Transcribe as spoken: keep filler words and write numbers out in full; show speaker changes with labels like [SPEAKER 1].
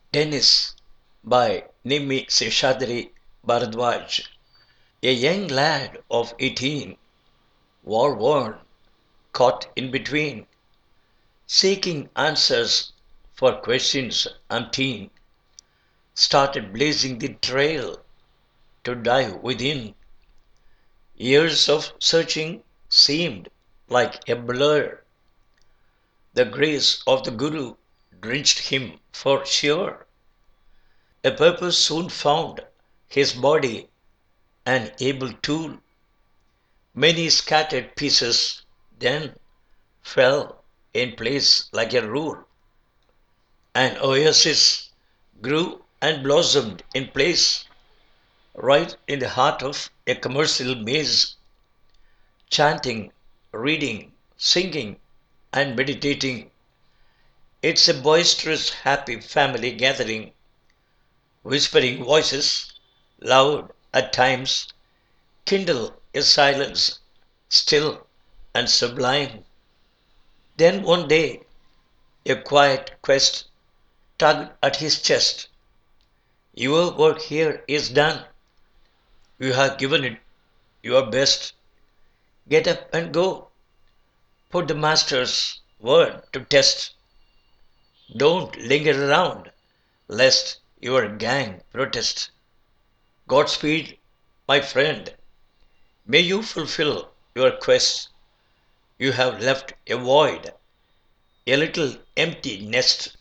[SPEAKER 1] Tennis by Nimi Seshadri Bharadwaj. A young lad of eighteen, war worn, caught in between, seeking answers for questions umpteen, started blazing the trail to dive within. Years of searching seemed like a blur. The grace of the Guru drenched him for sure. A purpose soon found his body an able tool. Many scattered pieces then fell in place like a rule. An oasis grew and blossomed in place, right in the heart of a commercial maze. Chanting, reading, singing, and meditating. It's a boisterous, happy family gathering. Whispering voices, loud at times, kindle a silence still and sublime. Then one day a quiet quest tugged at his chest. Your work here is done. You have given it your best. Get up and go. Put the master's word to test. Don't linger around, lest your gang protest. Godspeed, my friend. May you fulfill your quest. You have left a void, a little empty nest.